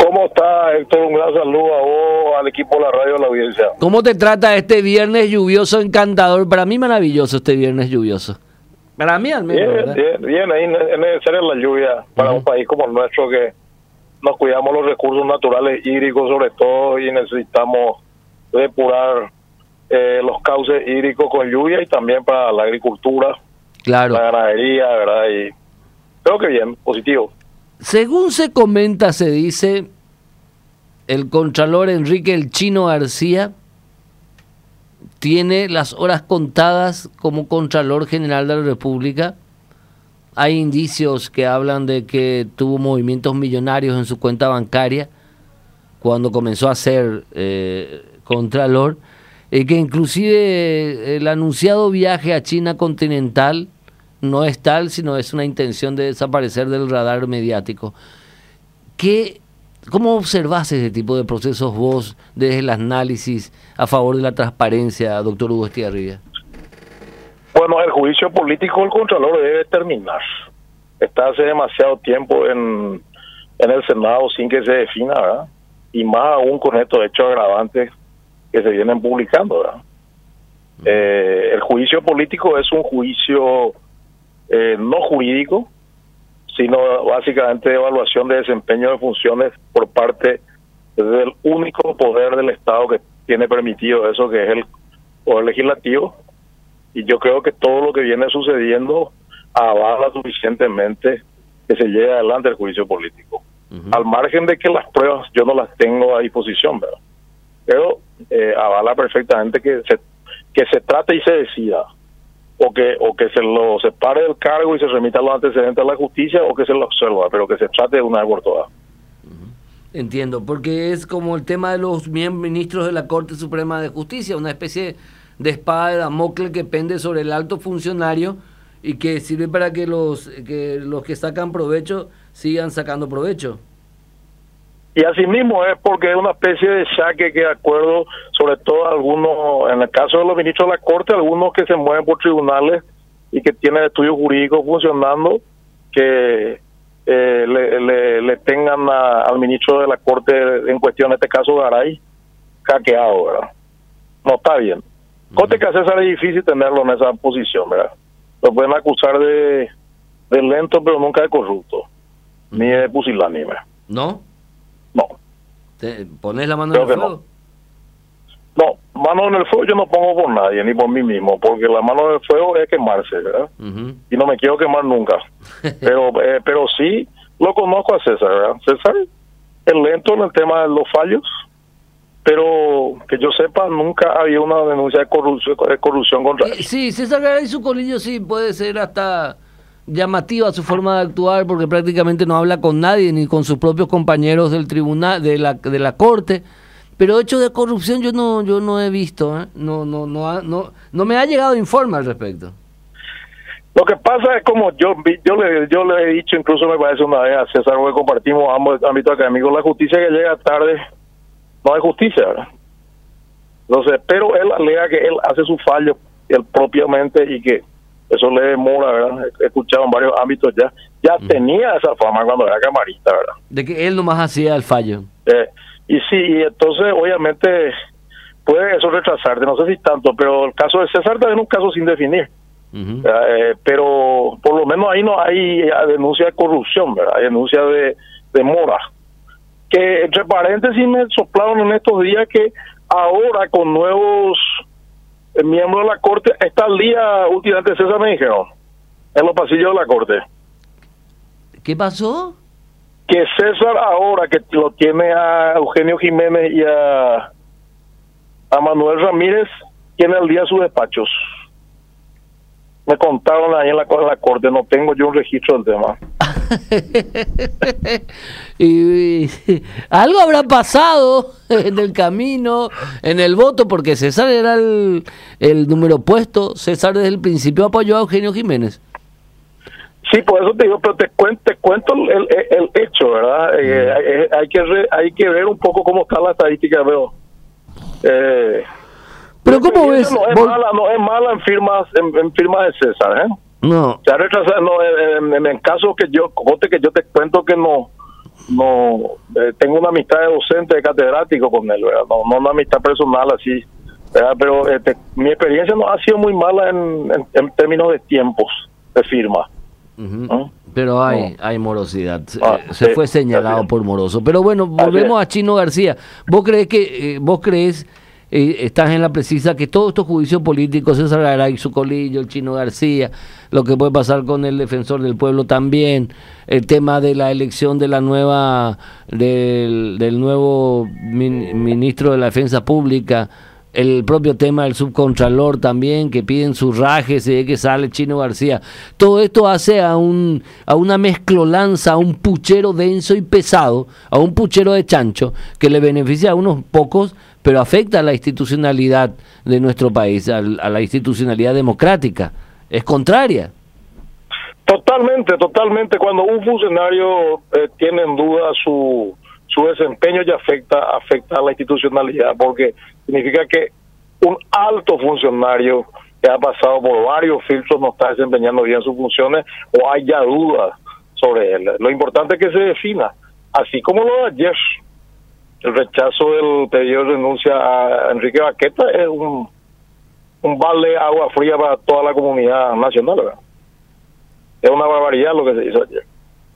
¿Cómo está, Héctor? Un gran saludo a vos, al equipo de la radio, a la audiencia. ¿Cómo te trata este viernes lluvioso encantador? Para mí maravilloso este viernes lluvioso. Para mí al menos. Bien, ahí es necesaria la lluvia para un país como el nuestro que nos cuidamos los recursos naturales hídricos sobre todo y necesitamos depurar los cauces hídricos con lluvia y también para la agricultura, claro, la ganadería, ¿verdad? Y creo que bien, positivo. Según se comenta, se dice, el contralor Enrique El Chino García tiene las horas contadas como Contralor General de la República. Hay indicios que hablan de que tuvo movimientos millonarios en su cuenta bancaria cuando comenzó a ser Contralor, y que inclusive el anunciado viaje a China continental no es tal, sino es una intención de desaparecer del radar mediático. ¿Cómo observás ese tipo de procesos vos desde el análisis a favor de la transparencia, doctor Hugo Estigarribia? Bueno, el juicio político del Contralor debe terminar. Está hace demasiado tiempo en el Senado sin que se defina, ¿verdad? Y más aún con estos hechos agravantes que se vienen publicando, ¿verdad? El juicio político es un juicio no jurídico, sino básicamente de evaluación de desempeño de funciones por parte del único poder del Estado que tiene permitido eso, que es el poder legislativo. Y yo creo que todo lo que viene sucediendo avala suficientemente que se lleve adelante el juicio político. Al margen de que las pruebas yo no las tengo a disposición, ¿verdad? Pero avala perfectamente que se trate y se decida, o que se lo separe del cargo y se remita los antecedentes a la justicia, o que se lo observa, pero que se trate de una vez por todas. Entiendo, porque es como el tema de los ministros de la Corte Suprema de Justicia, una especie de espada de Damocles que pende sobre el alto funcionario y que sirve para que los que sacan provecho sigan sacando provecho. Y así mismo es porque es una especie de saque que, de acuerdo, sobre todo algunos, en el caso de los ministros de la Corte, algunos que se mueven por tribunales y que tienen estudios jurídicos funcionando, que le tengan al ministro de la Corte en cuestión, en este caso Garay, hackeado, ¿verdad? No está bien. Corte que a César es difícil tenerlo en esa posición, ¿verdad? Lo pueden acusar de lento, pero nunca de corrupto, ni de pusilánime. ¿No? No. ¿Te pones la mano en el fuego? No, mano en el fuego yo no pongo por nadie, ni por mí mismo, porque la mano en el fuego es quemarse, ¿verdad? Y no me quiero quemar nunca. pero sí lo conozco a César, ¿verdad? César es lento en el tema de los fallos, pero que yo sepa nunca había una denuncia de corrupción contra él. Sí, César Garay su colillo sí puede ser hasta llamativa su forma de actuar, porque prácticamente no habla con nadie, ni con sus propios compañeros del tribunal, de la corte, pero hechos de corrupción yo no he visto, ¿eh? No me ha llegado informe al respecto. Lo que pasa es como yo le he dicho, incluso me parece una vez a César, que compartimos ambos ámbitos académicos, la justicia que llega tarde no es justicia, ¿verdad? Entonces, pero él alega que él hace su fallo él propiamente y que eso le demora, ¿verdad? He escuchado en varios ámbitos ya tenía esa fama cuando era camarista, ¿verdad? De que él nomás hacía el fallo. Y sí, y entonces obviamente puede eso retrasarte, no sé si tanto, pero el caso de César también es un caso sin definir. Pero por lo menos ahí no hay denuncia de corrupción, ¿verdad? Hay denuncia de mora. Que entre paréntesis me soplaron en estos días que ahora con nuevos miembros de la Corte está al día últimamente, César, me dijeron, en los pasillos de la Corte. ¿Qué pasó? Que César ahora que lo tiene a Eugenio Jiménez y a Manuel Ramírez, tiene al día sus despachos. Me contaron ahí en la Corte, no tengo yo un registro del tema. y algo habrá pasado en el camino, en el voto, porque César era el número puesto. César desde el principio apoyó a Eugenio Jiménez. Sí, por eso te digo, pero te cuento el hecho, ¿verdad? Hay que ver un poco cómo está la estadística, veo. Pero ¿cómo ves? No es mala en firmas de César, No. Se ha retrasado, en el caso que yo te cuento que no tengo una amistad de docente, de catedrático con él, ¿verdad? No una amistad personal así, ¿verdad? Pero mi experiencia no ha sido muy mala en términos de tiempos de firma. ¿No? Pero hay morosidad. Se fue señalado por moroso. Pero bueno, volvemos a Chino García. ¿Vos crees, estás en la precisa, que todos estos juicios políticos, César Garay, su colillo, el Chino García, lo que puede pasar con el defensor del pueblo también, el tema de la elección de la del nuevo ministro de la Defensa Pública, el propio tema del subcontralor también, que piden su raje, se ve que sale Chino García, todo esto hace a una mezclolanza, a un puchero denso y pesado, a un puchero de chancho, que le beneficia a unos pocos, pero afecta a la institucionalidad de nuestro país, a la institucionalidad democrática. Es contraria. Totalmente. Cuando un funcionario tiene en duda su desempeño, ya afecta a la institucionalidad, porque significa que un alto funcionario que ha pasado por varios filtros no está desempeñando bien sus funciones, o hay ya dudas sobre él. Lo importante es que se defina, así como lo de ayer. El rechazo del pedido de renuncia a Enrique Baqueta es un balde de agua fría para toda la comunidad nacional, ¿verdad? Es una barbaridad lo que se hizo ayer.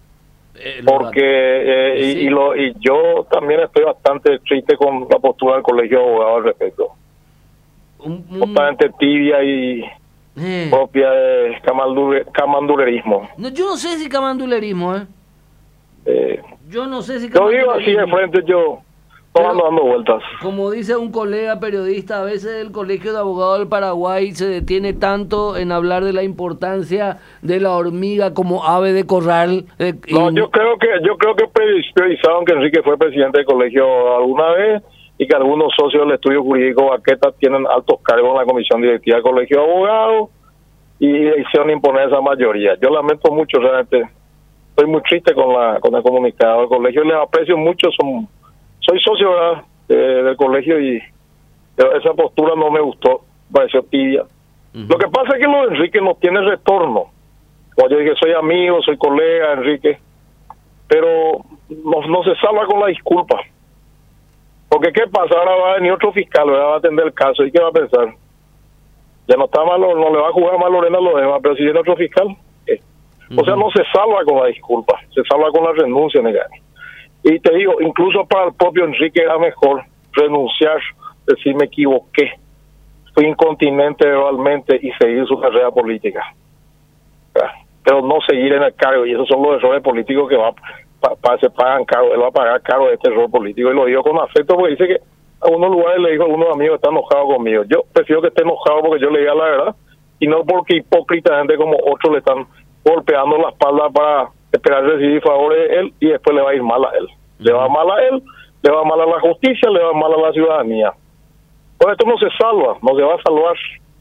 Porque sí. y yo también estoy bastante triste con la postura del Colegio de Abogados al respecto. Totalmente tibia y propia de camandulerismo. No, yo no sé si camandulerismo, yo no sé si yo digo así de frente, yo ando dando vueltas. Como dice un colega periodista, a veces el Colegio de Abogados del Paraguay se detiene tanto en hablar de la importancia de la hormiga como ave de corral. No, yo creo que priorizaron que Enrique fue presidente del colegio alguna vez, y que algunos socios del estudio jurídico Baqueta tienen altos cargos en la comisión directiva del Colegio de Abogados, y hicieron imponer esa mayoría. Yo lamento mucho, realmente estoy muy triste con el comunicado del colegio, les aprecio mucho, soy socio, ¿verdad?, del colegio, y esa postura no me gustó, pareció tibia. Lo que pasa es que lo de Enrique no tiene retorno. Como yo dije, soy amigo, soy colega, Enrique, pero no se salva con la disculpa. Porque ¿qué pasa? Ahora va a venir otro fiscal, ¿verdad?, va a atender el caso, ¿y qué va a pensar? Ya no está mal, no le va a jugar mal Lorena a los demás, pero si viene otro fiscal, ¿qué? O sea, no se salva con la disculpa, se salva con la renuncia, Negani. Y te digo, incluso para el propio Enrique era mejor renunciar, decir me equivoqué, fui incontinente verbalmente, y seguir su carrera política. Pero no seguir en el cargo, y esos son los errores políticos que se pagan caro. Él va a pagar caro de este error político, y lo digo con afecto, porque dice que a unos lugares le dijo a algunos amigos que están enojados conmigo. Yo prefiero que esté enojado porque yo le diga la verdad, y no porque hipócritamente como otros le están golpeando la espalda para esperar recibir favores de él, y después le va a ir mal a él. Le va mal a él, le va mal a la justicia, le va mal a la ciudadanía. Por esto no se salva, no se va a salvar.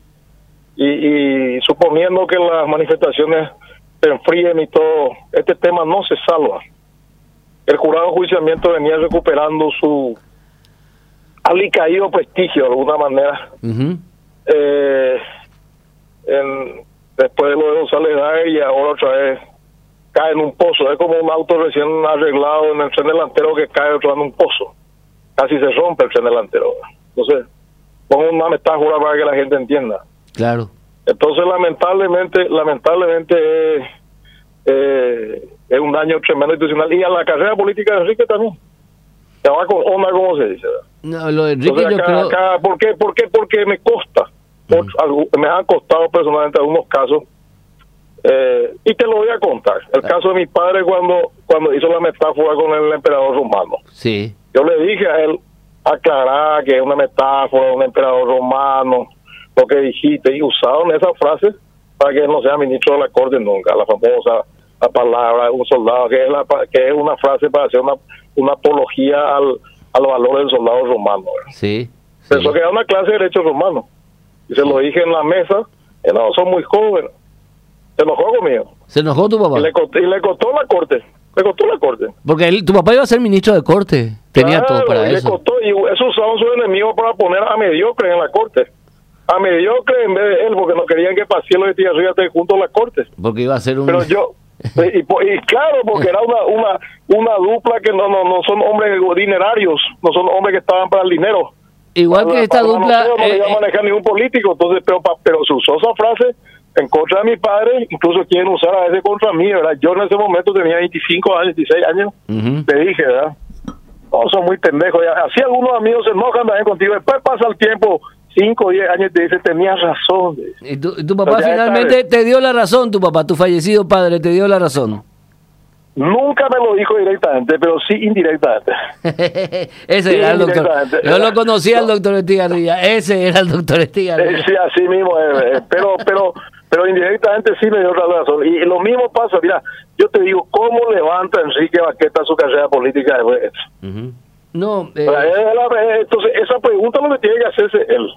Y suponiendo que las manifestaciones se enfríen y todo, este tema no se salva. El jurado de enjuiciamiento venía recuperando su alicaído prestigio de alguna manera. Después de lo de González Daer, y ahora otra vez cae en un pozo. Es como un auto recién arreglado en el tren delantero que cae otra vez en un pozo. Casi se rompe el tren delantero. Entonces, pongo una metáfora para que la gente entienda. Claro. Entonces, lamentablemente es un daño tremendo institucional, y a la carrera política de Enrique también. Se va con onda, como se dice. No, lo de Enrique, entonces, yo creo... ¿por qué? Porque me costa. Me han costado personalmente algunos casos, y te lo voy a contar. El caso de mi padre cuando hizo la metáfora con el emperador romano. Sí. Yo le dije a él, aclarar que es una metáfora, un emperador romano, lo que dijiste, y usaron esa frase para que él no sea ministro de la corte nunca, la famosa la palabra de un soldado, que es una frase para hacer una apología al valor del soldado romano. Sí. Pensó que era una clase de derecho romano, y se lo dije en la mesa, que no, son muy jóvenes. Se enojó conmigo. ¿Se enojó tu papá? Y le costó la corte. Porque tu papá iba a ser ministro de corte. Tenía todo para eso. Le costó, y eso usaban sus enemigos para poner a mediocre en la corte. A mediocre en vez de él, porque no querían que Pacielo y Tía Ría estén juntos en la corte. Porque iba a ser un... Pero yo Y claro, porque era una dupla que no son hombres dinerarios, no son hombres que estaban para el dinero. Igual que esta dupla... No iba a manejar ningún político, entonces pero se usó esa frase en contra de mi padre, incluso quieren usar a ese contra mí, ¿verdad? Yo en ese momento tenía 25 años, 26 años, te dije, ¿verdad? No, son muy pendejos. Así algunos amigos se enojan también contigo, después pasa el tiempo, 5 o 10 años, y te dice, tenías razón. Y tu papá finalmente te dio la razón, tu papá, tu fallecido padre, te dio la razón. Nunca me lo dijo directamente, pero sí indirectamente. Ese era el doctor. Yo lo conocía al doctor Estigarribia. Ese era el doctor Estigarribia. Sí, así mismo. Pero indirectamente sí me dio la razón. Y lo mismo pasa, mira, yo te digo, ¿cómo levanta Enrique Baqueta su carrera política después de esto? No. Entonces, esa pregunta lo que tiene que hacerse él.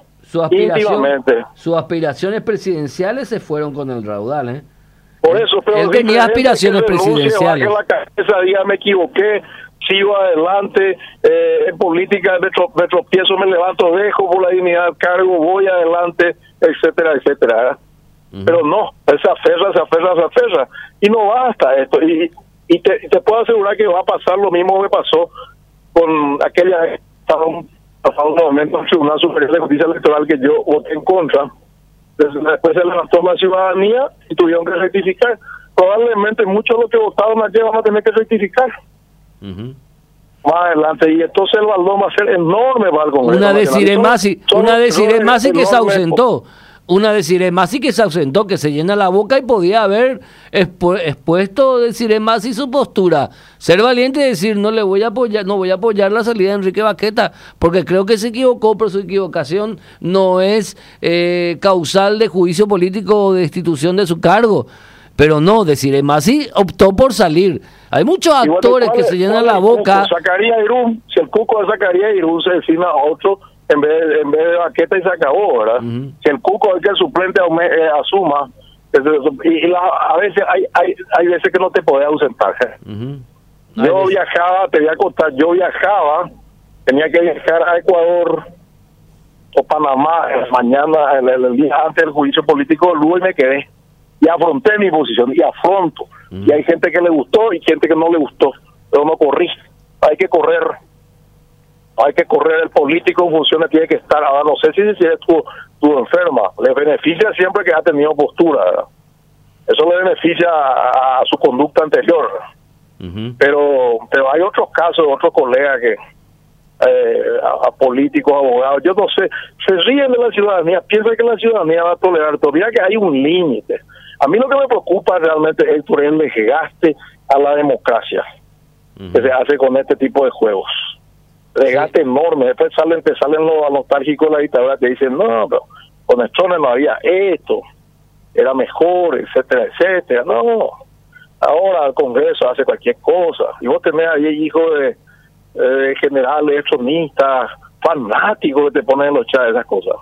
Sus aspiraciones presidenciales se fueron con el raudal, ¿eh? Por eso, pero él tenía aspiraciones presidenciales. Esa día me equivoqué, sigo adelante, en política me tropiezo, me levanto, dejo por la dignidad del cargo, voy adelante, etcétera, etcétera. Pero no, se aferra. Y no basta esto. Y te puedo asegurar que va a pasar lo mismo que pasó con aquella pasado un momento en el Tribunal Superior de Justicia Electoral que yo voté en contra. Después se levantó la ciudadanía y tuvieron que rectificar. Probablemente muchos de los que votaron aquí van a tener que rectificar más adelante, y entonces el baldón va a ser enorme para el Congreso. Una Desiré Masi que se ausentó. Una Desiré Masi que se ausentó, que se llena la boca, y podía haber expuesto Desiré Masi su postura. Ser valiente y decir, no voy a apoyar la salida de Enrique Baqueta, porque creo que se equivocó, pero su equivocación no es causal de juicio político o de destitución de su cargo. Pero no, Desiré Masi optó por salir. Hay muchos actores que se llenan la boca. Sacaría Irún, si el Cuco sacaría Irún, se designa a otro en vez de Baqueta y se acabó, ¿verdad? Si el Cuco es que el suplente asuma, a veces hay veces que no te podés ausentar. Yo viajaba, te voy a contar, tenía que viajar a Ecuador o Panamá mañana, el día antes del juicio político de Lugo, y me quedé. Y afronté mi posición, y afronto. Y hay gente que le gustó y gente que no le gustó, pero no corrí. Hay que correr, el político en funciones tiene que estar. Ahora no sé si estuvo enferma, le beneficia siempre que ha tenido postura, ¿verdad? Eso le beneficia a su conducta anterior. Pero hay otros casos, otros colegas que a políticos, abogados, yo no sé, se ríen de la ciudadanía, piensan que la ciudadanía va a tolerar. Todavía que hay un límite. A mí lo que me preocupa realmente, Héctor, es el desgaste a la democracia que se hace con este tipo de juegos. Desgaste enorme. Después te salen los nostálgicos de la dictadura que dicen, no, pero con Stroessner no había esto, era mejor, etcétera, etcétera. No, ahora el Congreso hace cualquier cosa. Y vos tenés ahí hijos de generales, tronistas, fanáticos que te ponen en los chats, esas cosas.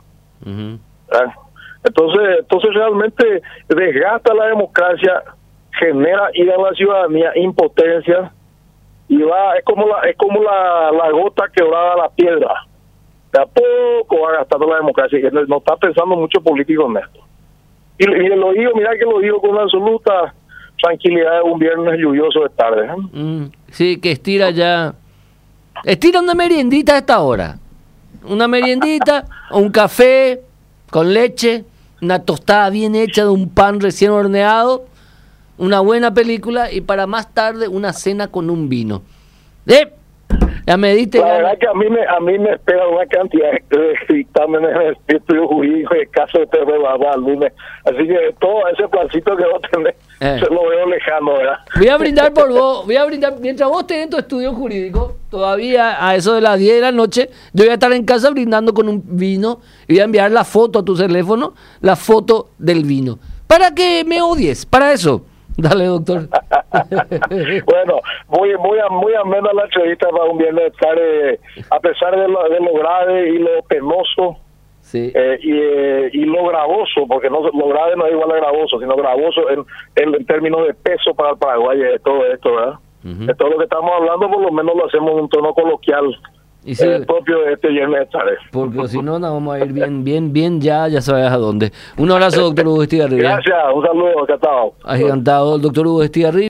Entonces realmente desgasta la democracia, genera ira a la ciudadanía, impotencia, y es como la gota quebrada a la piedra. De a poco va gastando la democracia, y no está pensando mucho político en esto. Y lo digo, mira que lo digo con una absoluta tranquilidad de un viernes lluvioso de tarde. Sí, que estira una meriendita a esta hora. Una meriendita, un café con leche, una tostada bien hecha de un pan recién horneado, una buena película, y para más tarde una cena con un vino. Ya me diste. La verdad que a mí me espera una cantidad de dictámenes en el estudio jurídico y el caso de Pedro Barba al lunes. Así que todo ese plancito que vos tenés, se lo veo lejano, ¿verdad? Voy a brindar por vos, mientras vos tenés tu estudio jurídico, todavía a eso de las 10 de la noche, yo voy a estar en casa brindando con un vino, y voy a enviar la foto a tu teléfono, la foto del vino, para que me odies, para eso. Dale, doctor. Bueno, muy amena la entrevista para un viernes de tarde, a pesar de lo grave y lo penoso, sí. Y lo gravoso, porque lo grave no es igual a gravoso, sino gravoso en términos de peso para el Paraguay, de todo esto, ¿verdad? De todo lo que estamos hablando, por lo menos lo hacemos en un tono coloquial, Y sí, el propio viernes estaré. porque si no, nos vamos a ir bien, ya sabes a dónde. Un abrazo, doctor Hugo Estigarribia. Gracias, un saludo, encantado. Encantado, el doctor Hugo Estigarribia.